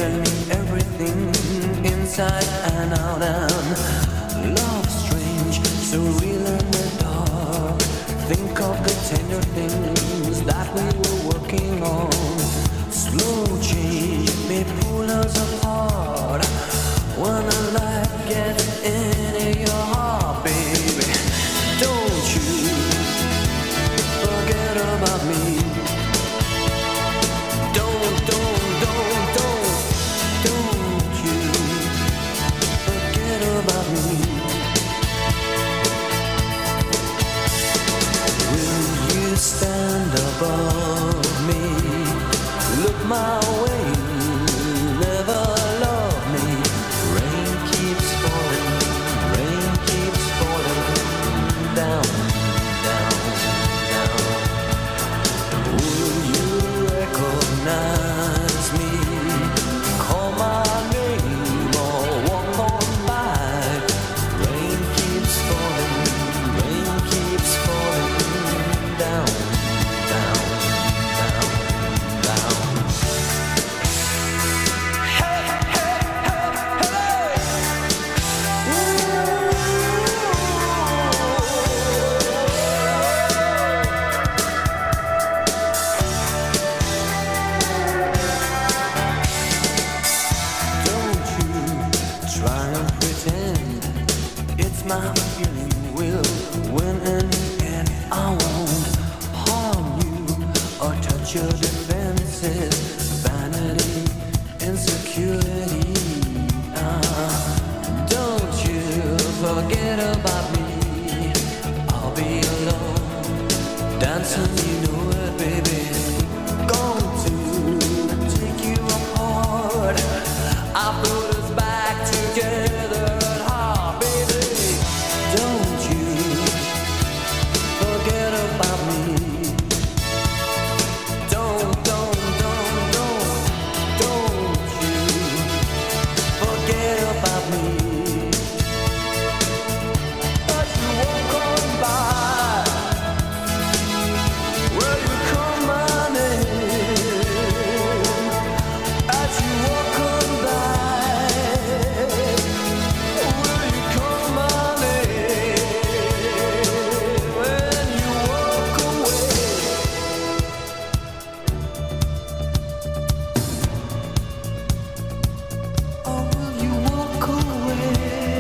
telling me everything inside and out, and love strange, so real in the dark. Think of the tender things that we were working on. Slow change may pull us apart. When a light gets into your heart, baby, don't you forget about me. Don't you forget about me. Will you stand above me? Look my way, never love me. Rain keeps falling down, down, down. Will you recognize me? Call my name or walk on by. Rain keeps falling down, down, down, down. Hey, hey, hey, hey. Don't you try and pretend it's my feeling will win in the end. I won't harm you or touch your defenses. Vanity, insecurity. Don't you forget about me. I'll be alone, dancing, you know it, baby. Going to take you apart. I put us back together at heart, baby. Don't you forget about me. Don't you forget about me. But you won't come by. Will you come my name? As you walk on by, will you come my name? When you walk away. Oh, will you walk away?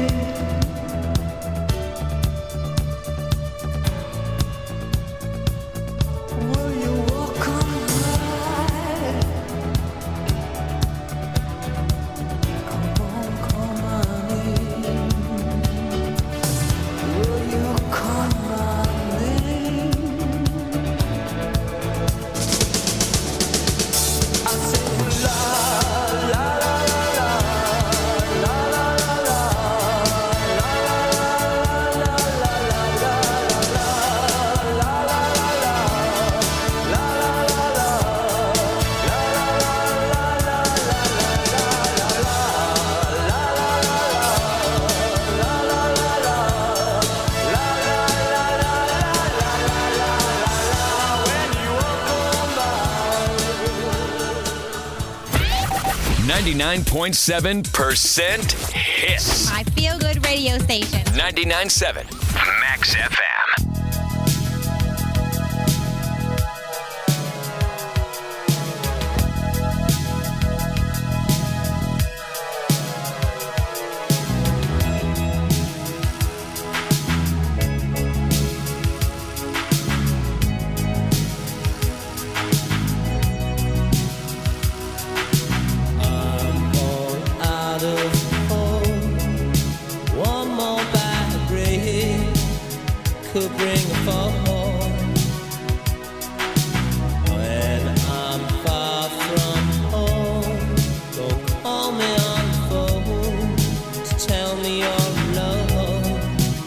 Will you walk on by? Come on, call my name. Will you call my name? I say la la la la la la la la .7% hits. My feel-good radio station. 99.7 Max FM. Out of home, one more bad break could bring a fall. When I'm far from home, don't call me on the phone to tell me you're alone.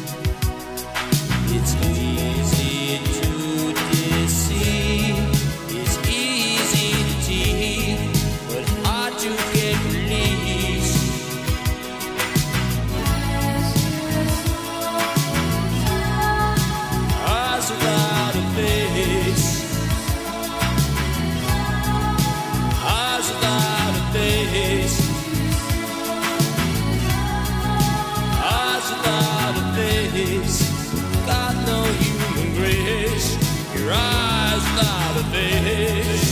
It's easy to deceive, it's easy to cheat, but hard to get released. face, got no human grace. Your eyes without a face.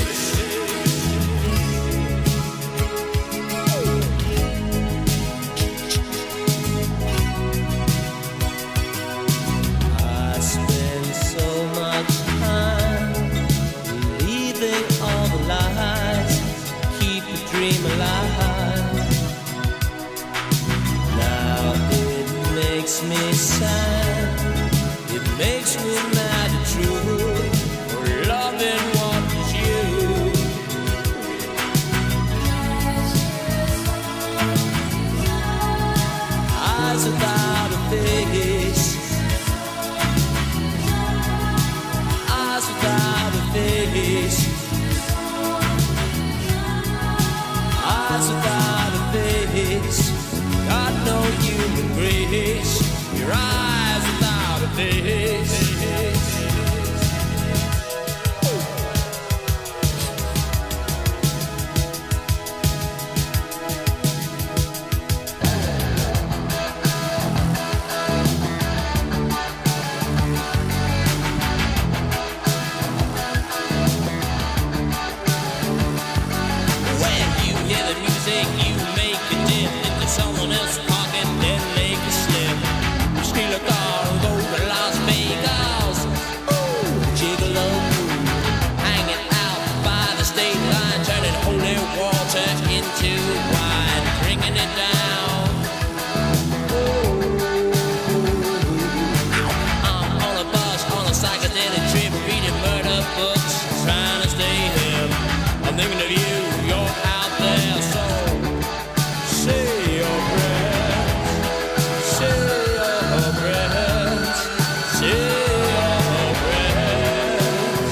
I spend so much time believing all the lies, keep the dream alive. Now it makes me sad, it makes me mad and true, for loving what was you. Eyes without a face, eyes without a face, eyes without a face, got no human grace. Your eyes without a face. When you hear the music, you make a dip into someone else's pocket, then make a slip. Steal a car and go to Las Vegas. Ooh, gigolo, hanging out by the state line, turning holy water into wine, bringing it down. I'm on a bus, on a psychedelic trip, reading murder books, trying to stay hip. I'm thinking of you, you're out there, so say your prayers, say your prayers, say your prayers.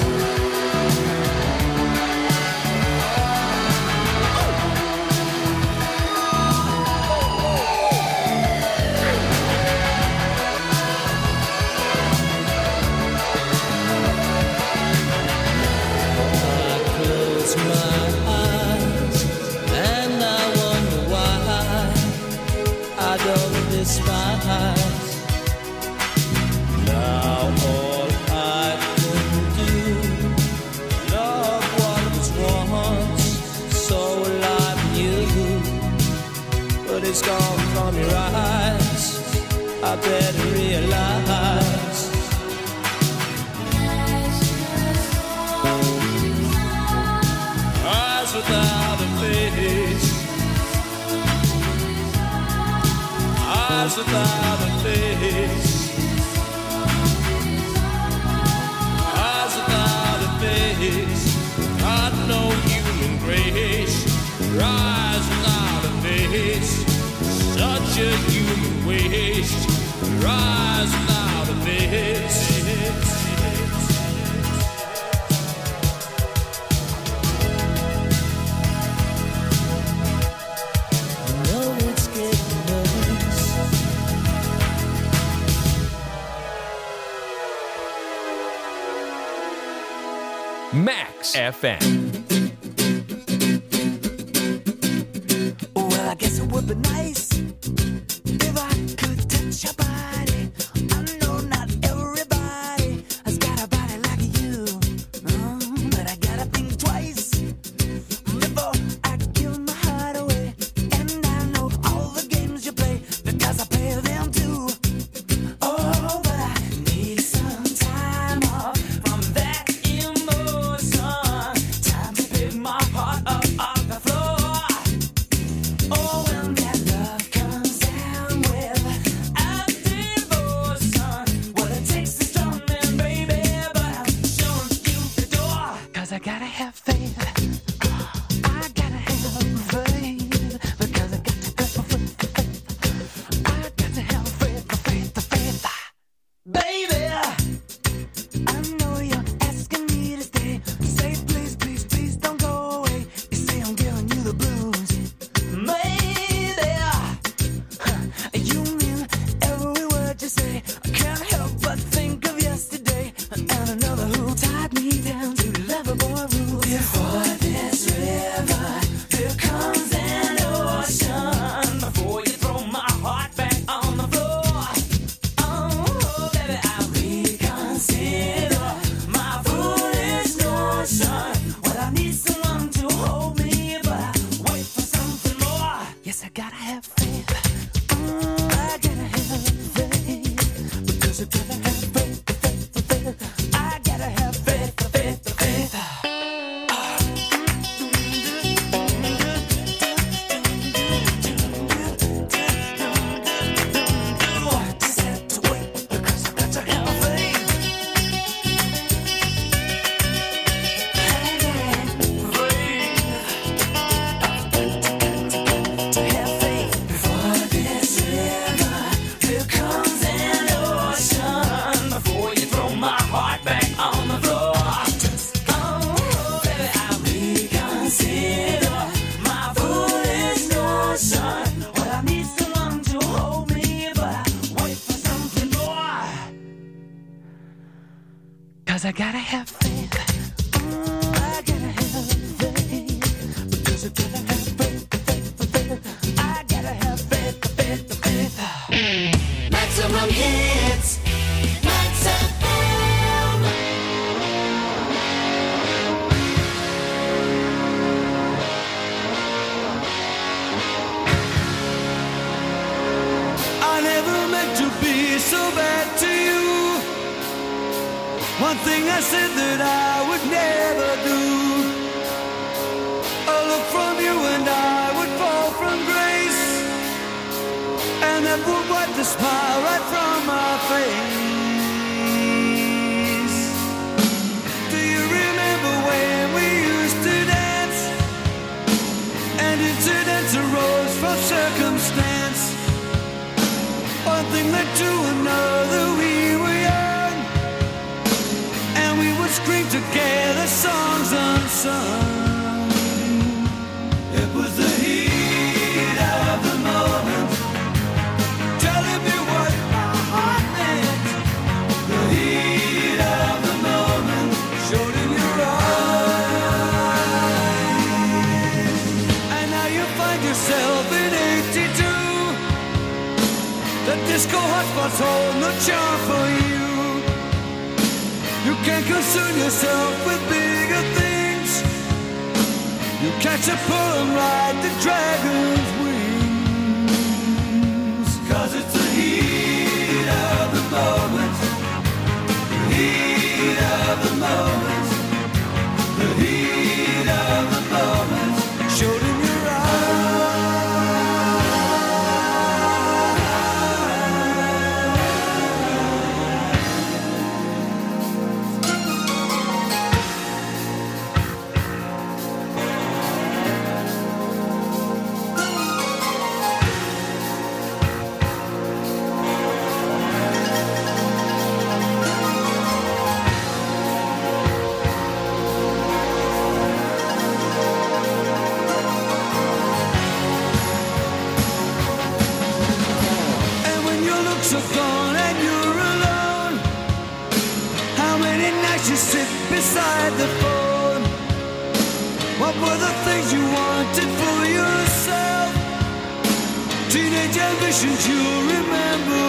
I close my eyes and I wonder why I don't despise. Now all I can do, love what was once so alive in you, but it's gone from your eyes. I better realize. Eyes without a face, eyes without a face, eyes without a face, got no human grace. Your eyes without a face, such a human waste. Your eyes without a face. No, it's getting worse. Max FM. Well, I guess it would be nice if I could touch your body. I know not everybody has got a body like you, but I gotta think twice before I give my heart away. And I know all the games you play because I play them too. Oh, but I need some time off from that emotion. Time to pick my heart up off the floor. Oh, when that love comes 'cause I gotta have faith. I gotta have faith. Because I gotta have faith. I gotta have faith. Maximum hits. Max FM. I never meant to be so bad to you. One thing I said that I would never do. A look from you and I would fall from grace, and that would wipe the smile right from my face. Do you remember when we used to dance, and incidents arose from circumstance? One thing led to another, we were young, and we would scream together songs unsung. It was the heat of the moment, telling me what my heart meant. The heat of the moment showed in your eyes, and now you find yourself in 82. The disco hotspots hold no charm for you. You can't concern yourself with bigger things. You catch a pull and ride the dragon's wings. 'Cause it's the heat of the moment. The heat of the moment. The heat of the moment showed in your are gone and you're alone. How many nights you sit beside the phone? What were the things you wanted for yourself? Teenage ambitions you remember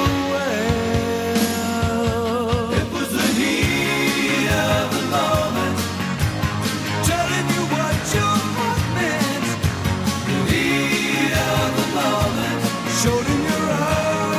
well. It was the heat of the moment, telling you what your heart meant. The heat of the moment showed in your eyes.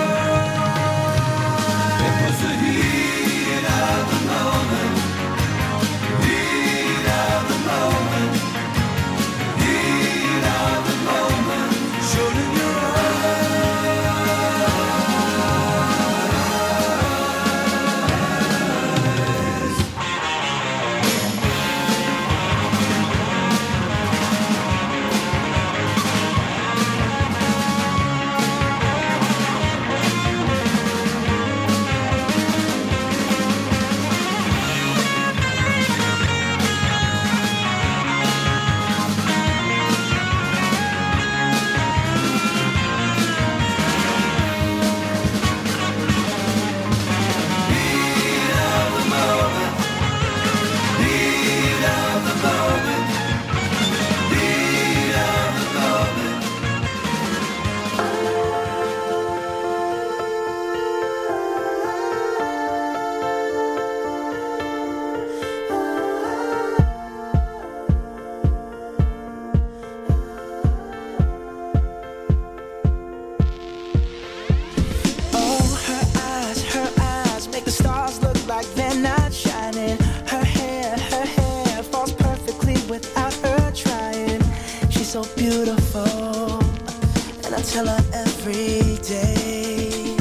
So beautiful, and I tell her every day.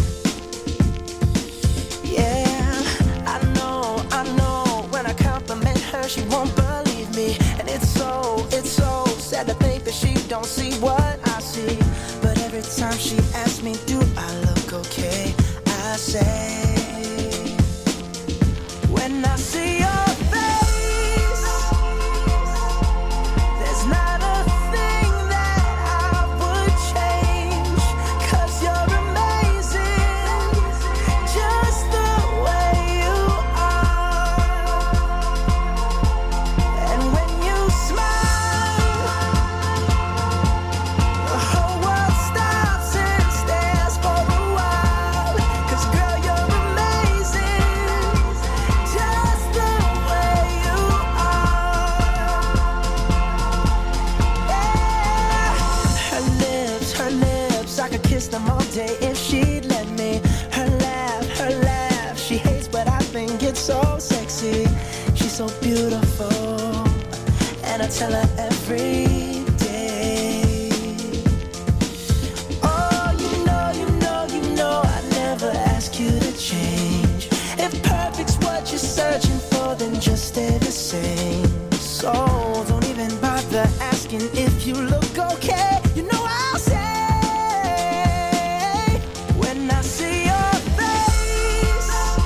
Yeah, I know, when I compliment her, she won't believe me. And it's so sad to think that she don't see what I see. But every time she asks me, do I look okay? I say, when I see your face, there's not a thing that I would change. 'Cause you're amazing, just the way you are. kiss them all day if she'd let me. Her laugh, she hates but I think it's so sexy. She's so beautiful, and I tell her every day. Oh, you know, I never ask you to change. If perfect's what you're searching for, then just stay the same. So don't even bother asking if you look okay. You know I'll say, when I see your face,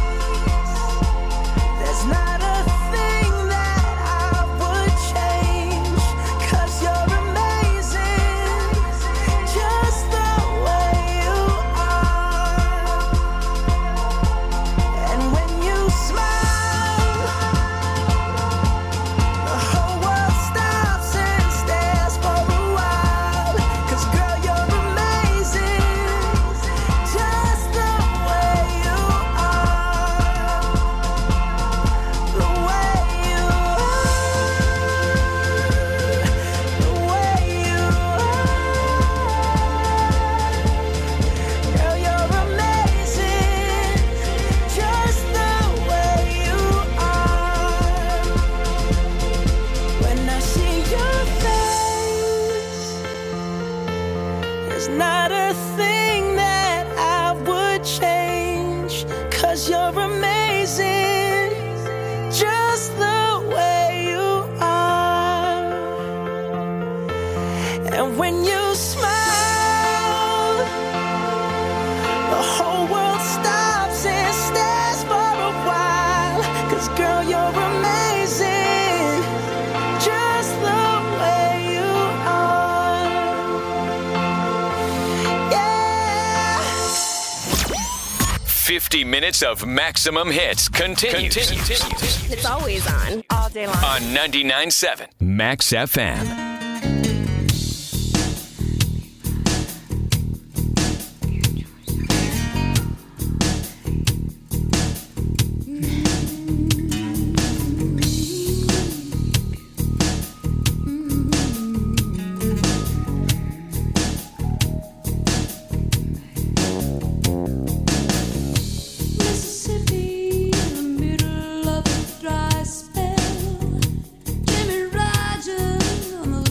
there's not a thing that I would change. 'Cause you're amazing, just the way you are. And when you smile, the whole world stops and stares for a while. 'Cause girl, you're amazing, just the way you are. The way you are. The way you are. Girl, you're amazing, just the way you are. When I see your face, there's not a thing that I would change. 'Cause you're amazing, just the way you are. And when you smile, the whole world stops and stares for a while. 'Cause girl, you're amazing, just the way you are. Yeah. 50 minutes of maximum hits continues It's always on. All day long. on 99.7 Max FM. Mississippi in the middle of a dry spell. Jimmy Rogers on the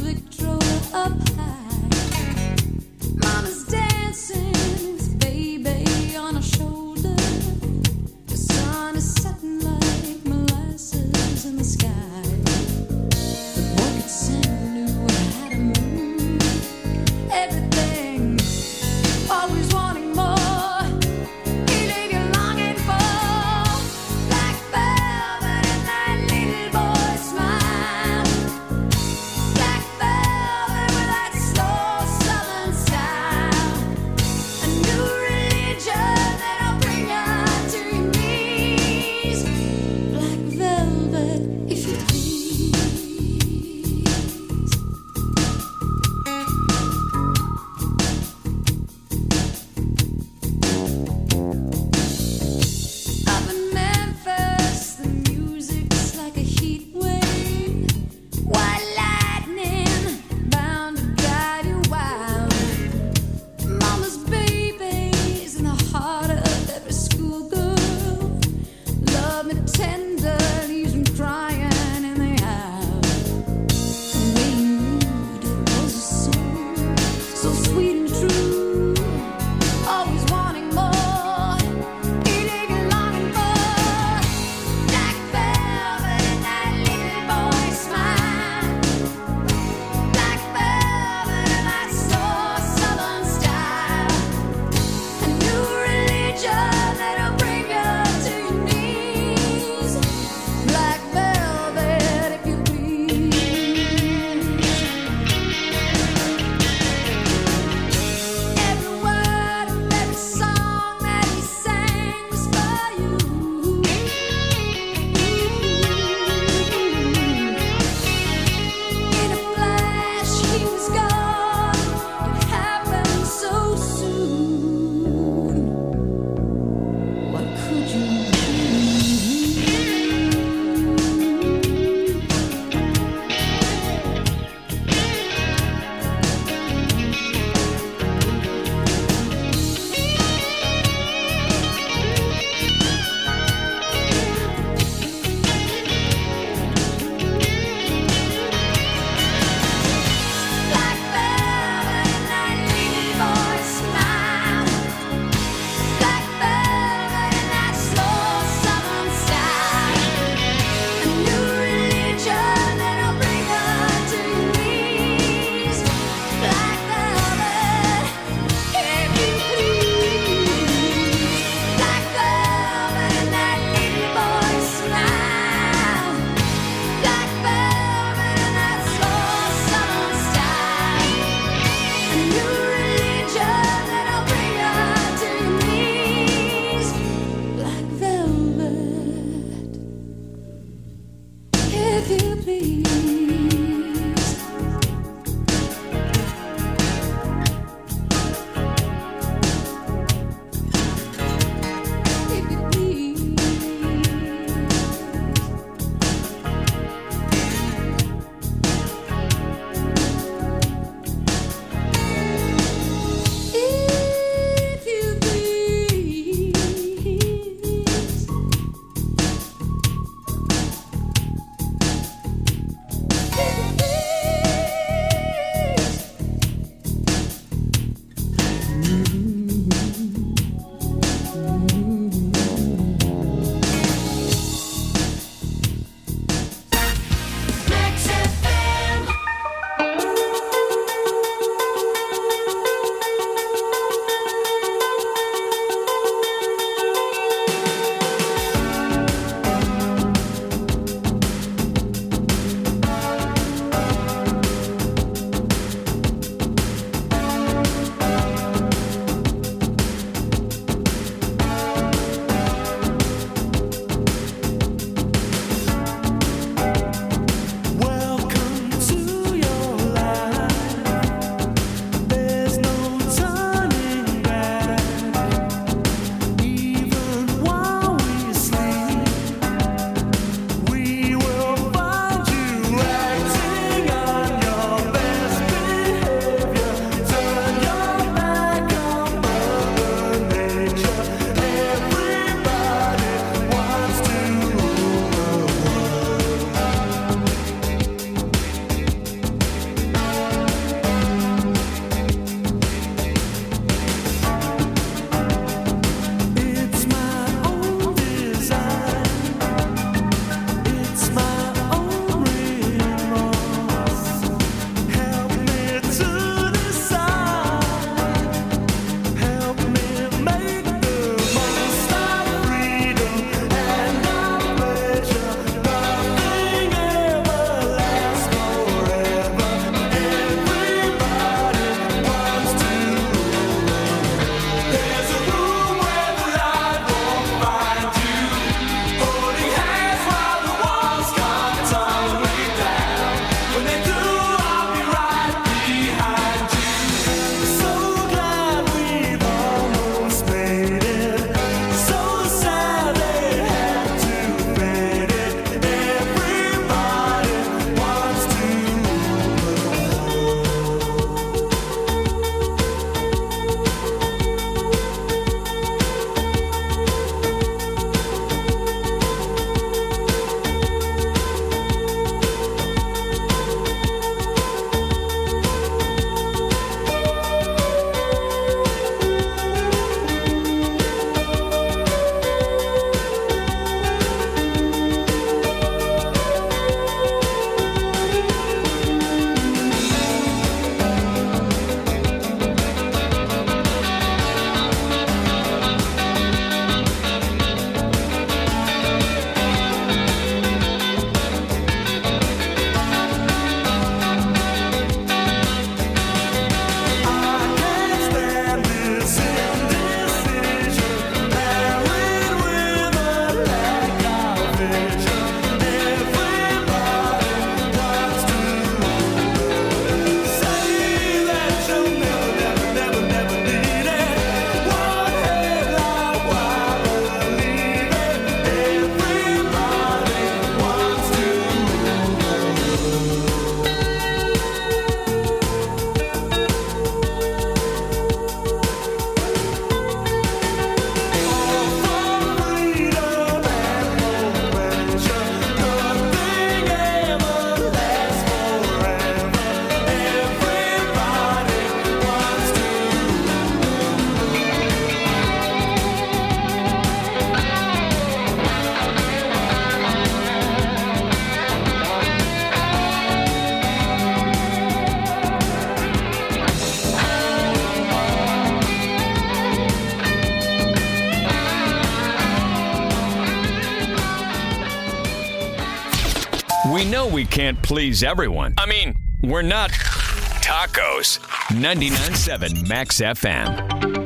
we can't please everyone. I mean, we're not tacos. 99.7 Max FM.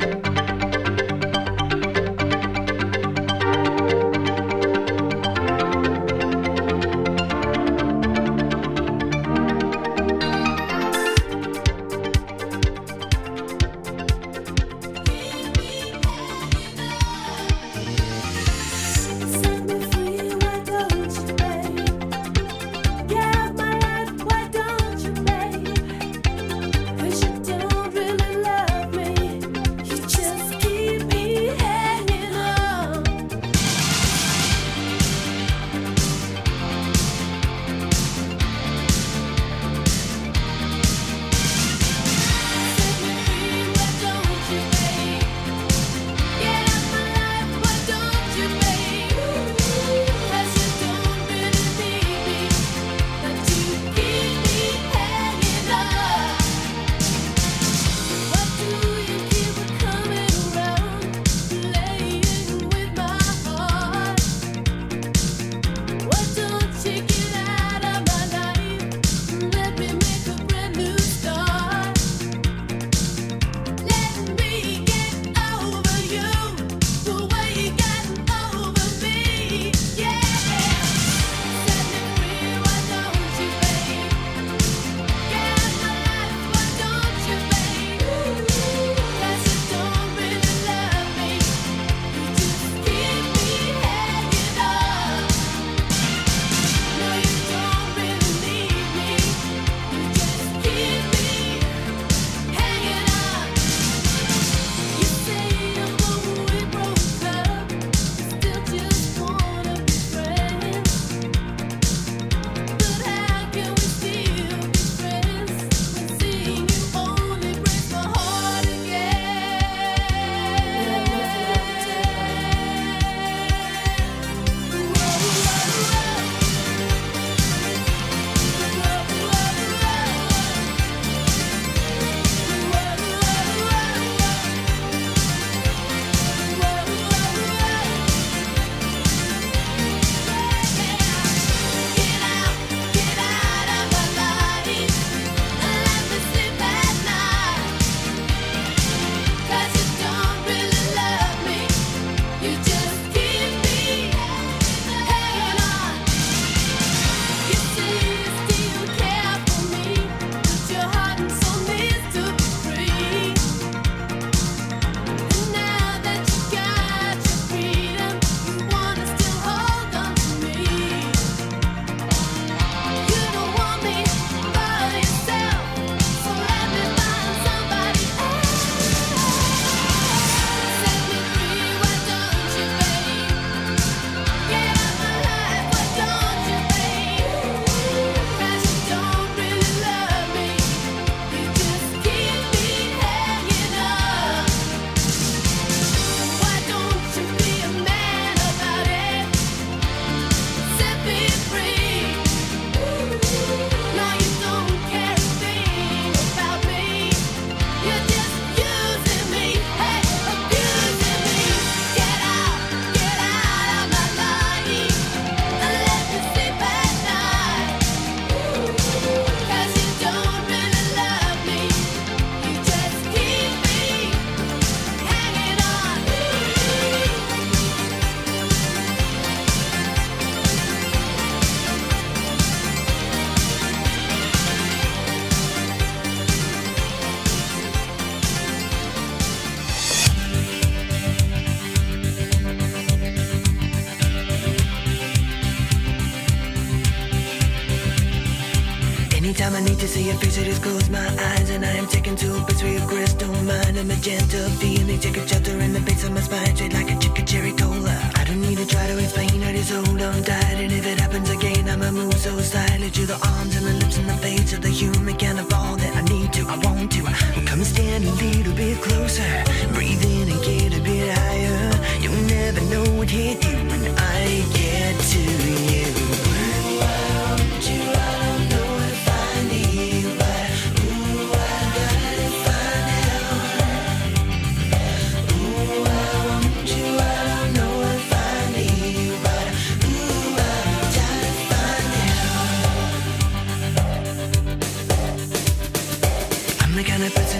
Anytime I need to see your face, I just close my eyes and I am taken to a place where your crystal mind and magenta feeling take a shelter in the base of my spine, straight like a chicken cherry cola. I don't need to try to explain, I just hold on tight, and if it happens again, I'ma move so silently to the arms and the lips and the face of the human kind of all that I need to, I want to. Come stand a little bit closer, breathe in and get a bit higher. You'll never know what hit you when I get to you.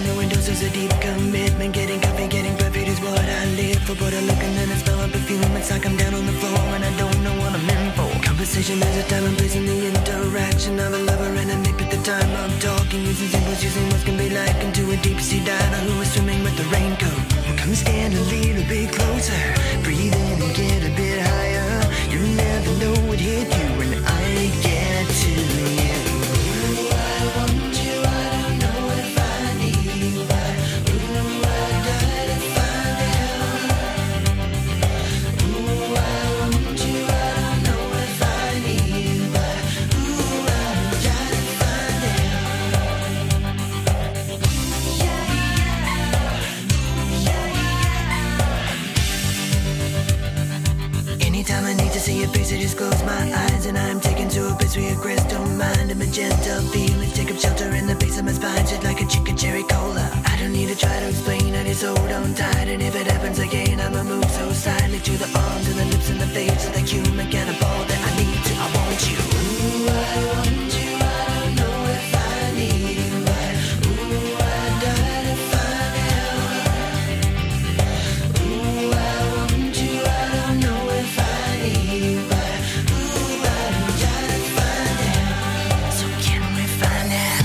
overdoses of deep commitment. Getting coffee, getting perfect is what I live for. But I look and then I smell of perfume. It's like I'm down on the floor and I don't know what I'm in for. Conversation, there's a time and place in the interaction of a lover and a mate. But the time I'm talking, using symbols, using what can be like into a deep sea diver who is swimming with the raincoat. Well, come stand a little bit closer, breathe in and get a bit higher. You never know what hit you when I get to you. Ooh, I want you, I don't know if I need you, but ooh, I die to find out. Ooh, I want you, I don't know if I need you, but ooh, I die to find out. Anytime I need to see your face, I just close my eyes and I'm taken to a place where your crystal mind and magenta feelings take up shelter in the base of my spine, shit like a chicken cherry cola. I don't need to try to explain, I just hold on tight, and if it happens again, I'ma move so silently to the arms and the lips and the face of the human cannibal that I need to. I want you. Ooh, I want you. I don't know if I need you, but ooh, I die to find out. Ooh, I want you. I don't know if I need you, but ooh, I die to find out. So can we find out?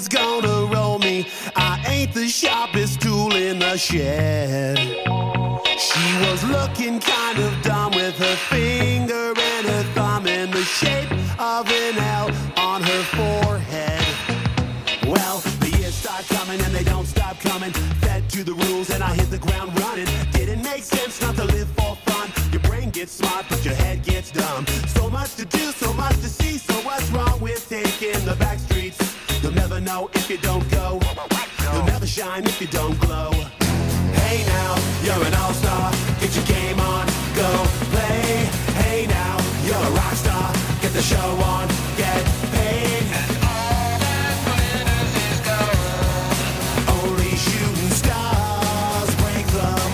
was gonna roll me. I ain't the sharpest tool in the shed. She was looking kind of dumb with her finger and her thumb in the shape of an L on her forehead. Well, the years start coming and they don't stop coming. Fed to the rules and I hit the ground running. Didn't make sense not to live for fun. Your brain gets smart but your head gets dumb. So much to do, so much to see. So what's wrong with taking the back streets? You'll never know if you don't go. You'll never shine if you don't glow. Hey now, you're an all-star. Get your game on, go play. Hey now, you're a rock star. Get the show on, get paid. And all that glitters is gold. Only shooting stars break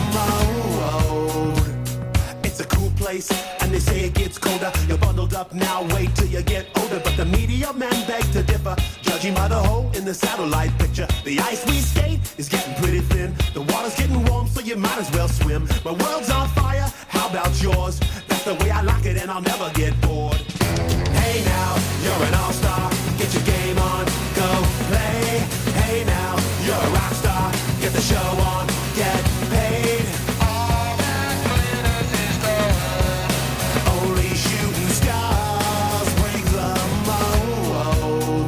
the mold. It's a cool place, and they say it gets colder. You're bundled up now, wait till you get older. But the media men beg to differ. Judging by the hole in the satellite picture, the ice we skate is getting pretty thin. The water's getting warm, so you might as well swim. My world's on fire, how about yours? That's the way I like it, and I'll never get bored. Hey now, you're an all-star. Get your game on, go play. Hey now, you're a rock star. Get the show on, get paid. All that glitters is gold. Only shooting stars break the mold.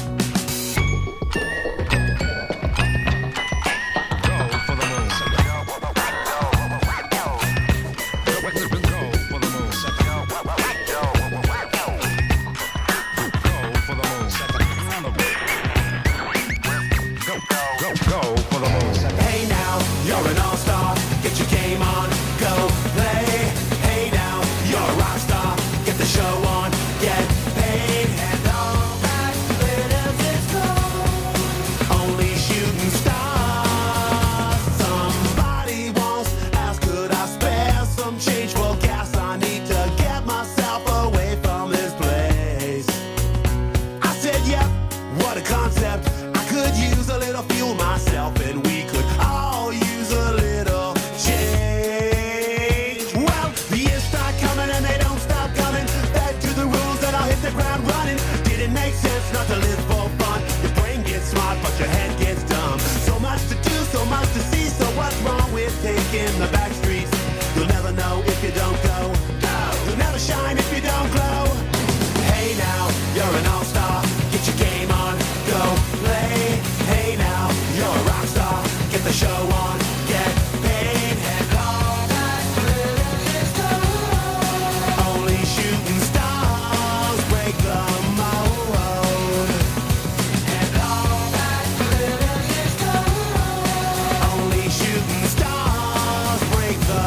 Hey now, you're an all-star. Get your game on, go play. Hey now, you're a rock star. Get the show on, get paid. And all that glitters is gold. Only shooting stars. Somebody once asked, could I spare some change for gas? I need to get myself away from this place. I said, yep, what a concept. I could use a little fuel myself, and we could all use a little change. Well, the years start coming and they don't stop coming. Back to the rules and I'll hit the ground running. Didn't make sense not to live for fun. Your brain gets smart but your head gets dumb. So much to do, so much to see. So what's wrong with taking the back streets? You'll never know if you don't go. You'll never shine if you don't glow. Hey now, you're an all-star. Get your game on, go play. Hey now, you're a rock star. Get the show on, get paid. And all that glitters is gold. Only shooting stars break the mold. And all that glitters is gold. Only shooting stars break the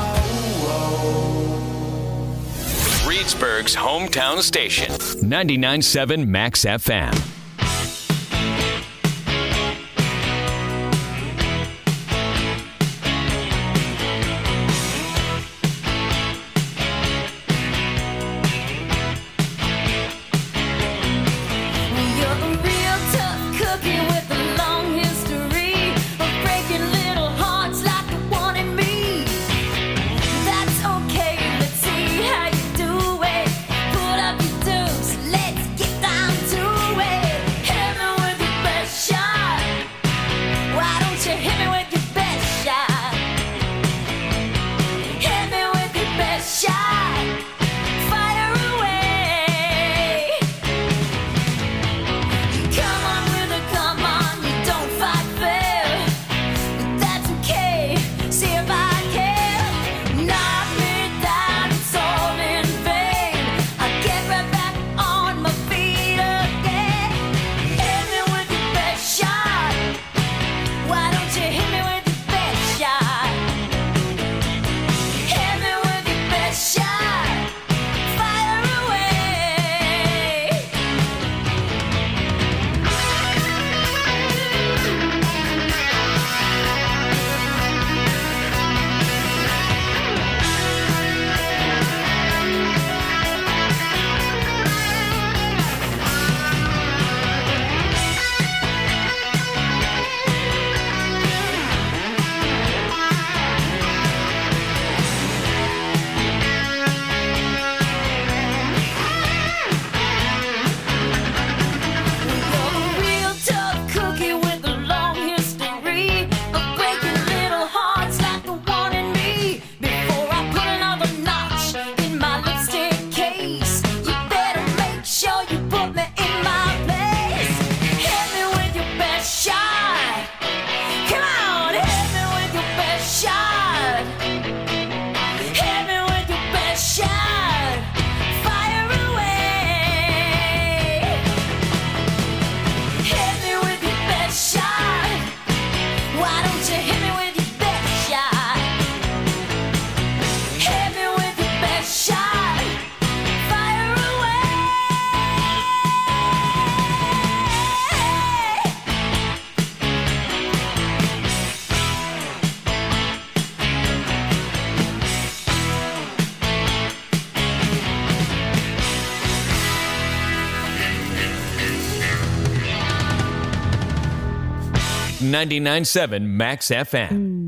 mold. Reedsburg's hometown station, 99.7 Max FM. You're a real tough cookie with a long history of breaking little hearts like the one in me. That's okay, let's see how you do it. Put up your dues, let's get down to it. Hit me with your best shot. Why don't you hit me with your best shot? Hit me with your best shot. Fire away. Come on with a come on 99.7 Max FM.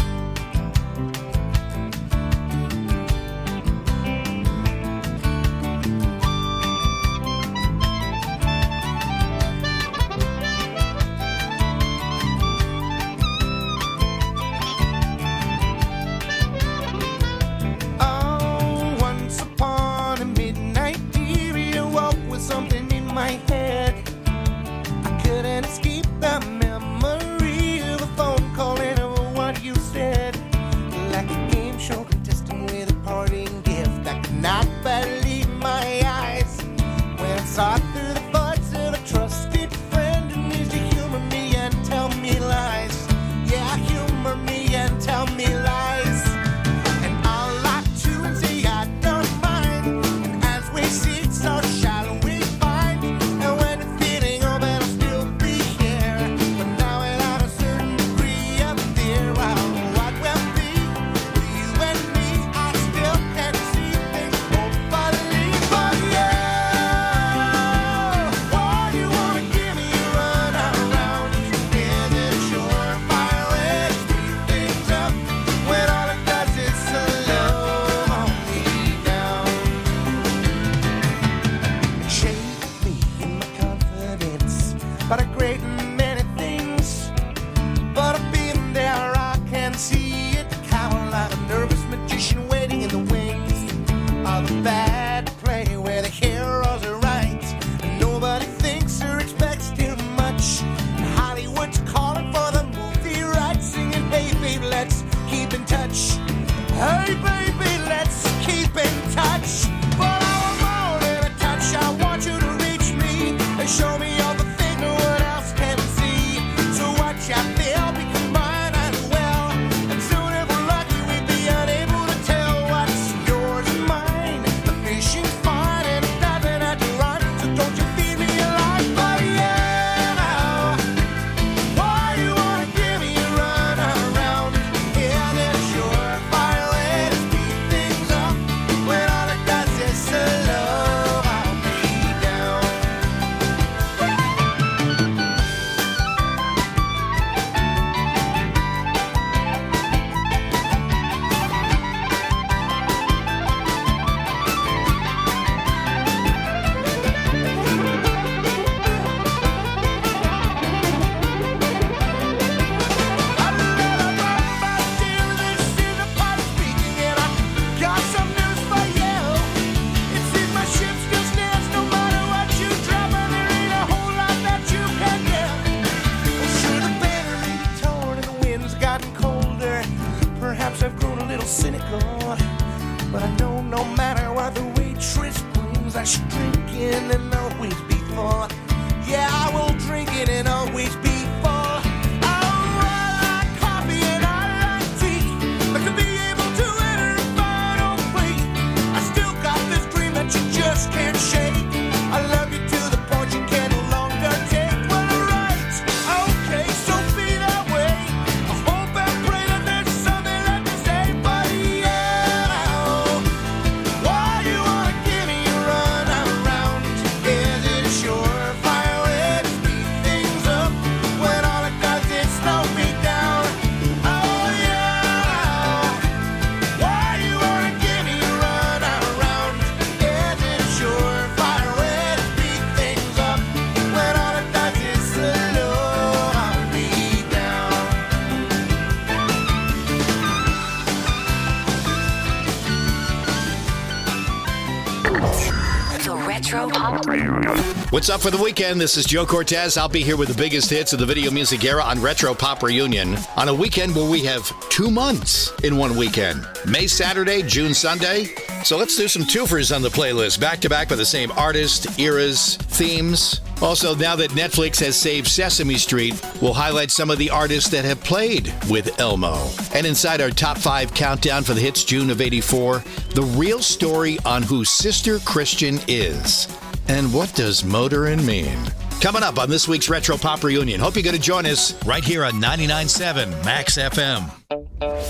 What's up for the weekend? This is Joe Cortez. I'll be here with the biggest hits of the video music era on Retro Pop Reunion on a weekend where we have 2 months in one weekend. May Saturday, June Sunday. So let's do some twofers on the playlist, back-to-back by the same artist, eras, themes. Also, now that Netflix has saved Sesame Street, we'll highlight some of the artists that have played with Elmo. And inside our top 5 countdown for the hits June of '84, the real story on who Sister Christian is. And what does motorin' mean? Coming up on this week's Retro Pop Reunion. Hope you're going to join us right here on 99.7 Max FM.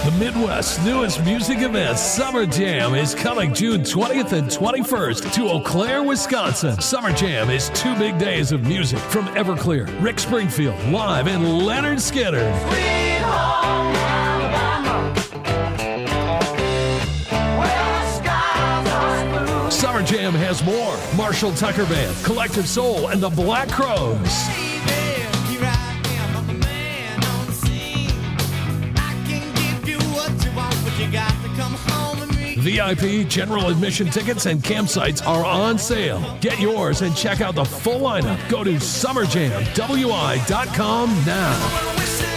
The Midwest's newest music event, Summer Jam, is coming June 20th and 21st to Eau Claire, Wisconsin. Summer Jam is 2 big days of music from Everclear, Rick Springfield, live, and Leonard Skinner. Sweet home Alabama, where the skies are blue. Summer Jam has more. Marshall Tucker Band, Collective Soul, and the Black Crowes. VIP, general admission tickets, and campsites are on sale. Get yours and check out the full lineup. Go to summerjamwi.com now.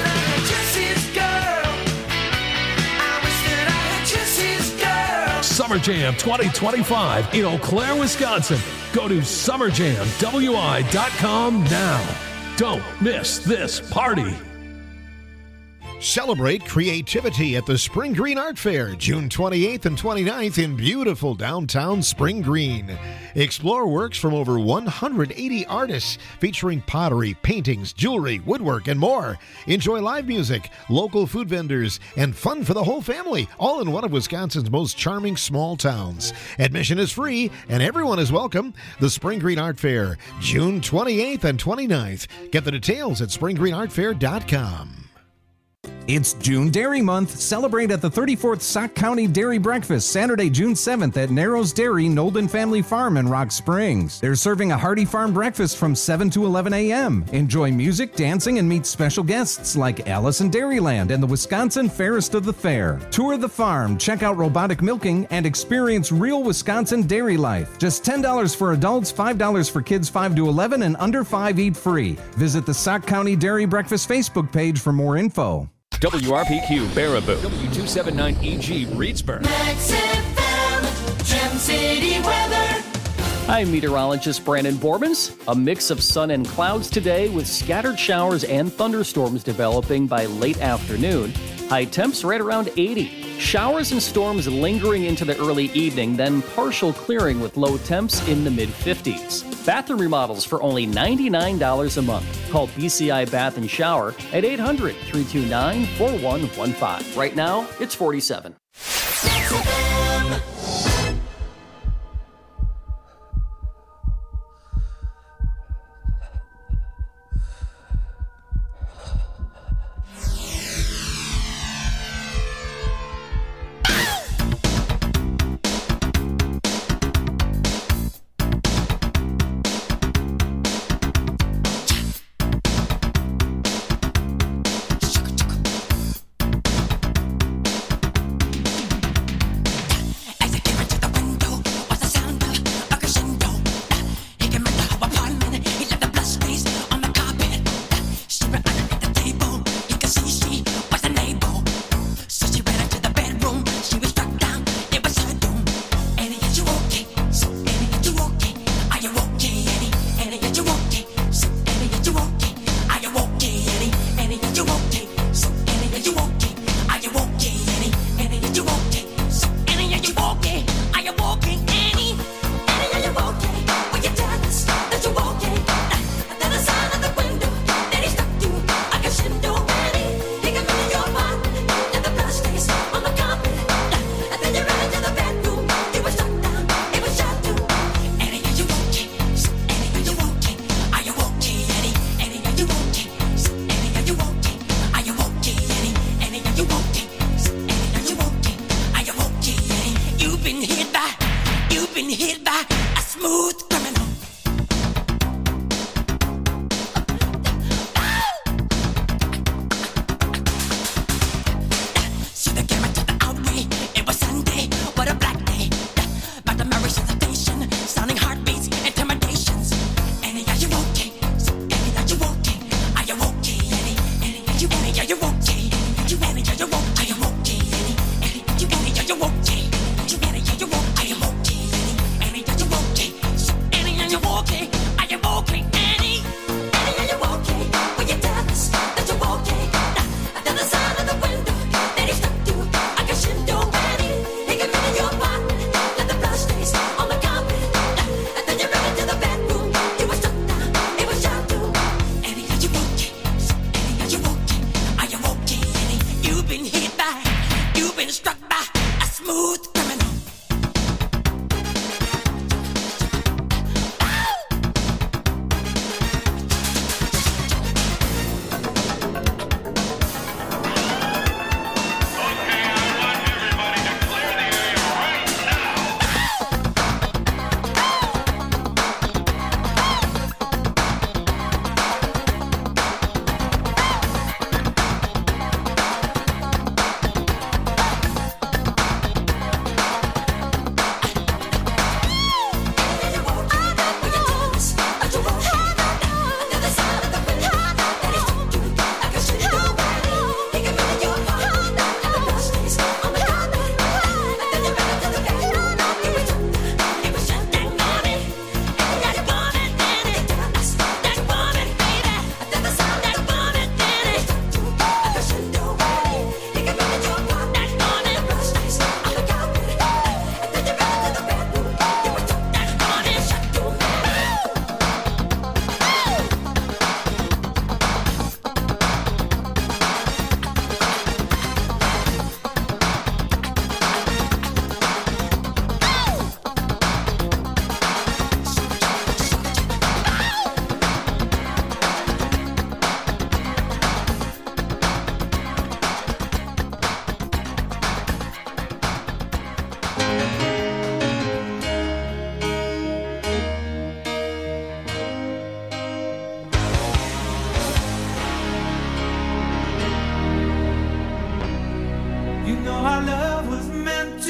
Summer Jam 2025 in Eau Claire, Wisconsin. Go to summerjamwi.com now. Don't miss this party. Celebrate creativity at the Spring Green Art Fair, June 28th and 29th in beautiful downtown Spring Green. Explore works from over 180 artists featuring pottery, paintings, jewelry, woodwork, and more. Enjoy live music, local food vendors, and fun for the whole family, all in one of Wisconsin's most charming small towns. Admission is free, and everyone is welcome. The Spring Green Art Fair, June 28th and 29th. Get the details at springgreenartfair.com. It's June Dairy Month. Celebrate at the 34th Sauk County Dairy Breakfast, Saturday, June 7th at Narrows Dairy, Nolden Family Farm in Rock Springs. They're serving a hearty farm breakfast from 7 to 11 a.m. Enjoy music, dancing, and meet special guests like Alice in Dairyland and the Wisconsin Fairest of the Fair. Tour the farm, check out robotic milking, and experience real Wisconsin dairy life. Just $10 for adults, $5 for kids 5 to 11, and under 5 eat free. Visit the Sauk County Dairy Breakfast Facebook page for more info. WRPQ Baraboo, W279EG Reedsburg. Max FM, Gem City weather. I'm meteorologist Brandon Bormans. A mix of sun and clouds today with scattered showers and thunderstorms developing by late afternoon. High temps right around 80. Showers and storms lingering into the early evening, then partial clearing with low temps in the mid-50s. Bathroom remodels for only $99 a month. Call BCI Bath and Shower at 800-329-4115. Right now, it's 47.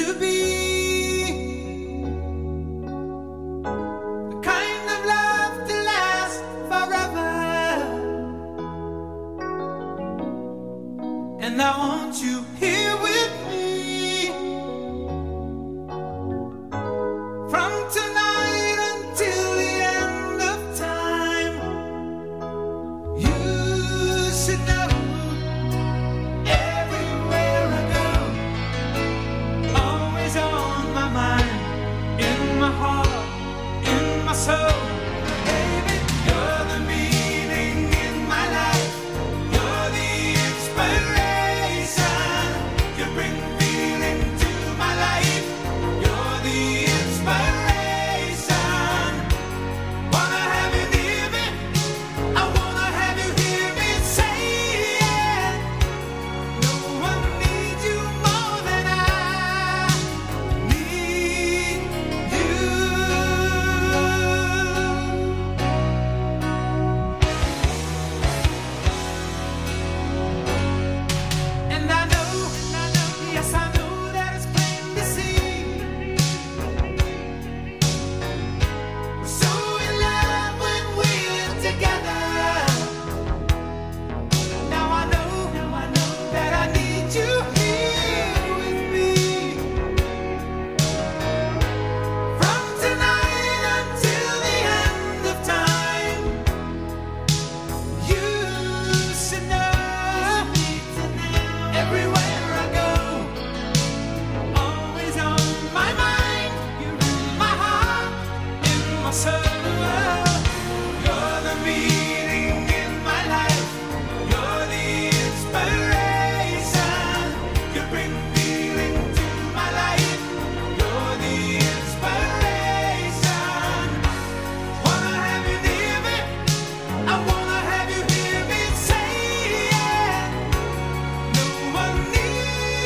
to be the kind of love to last forever. And I want you here with me.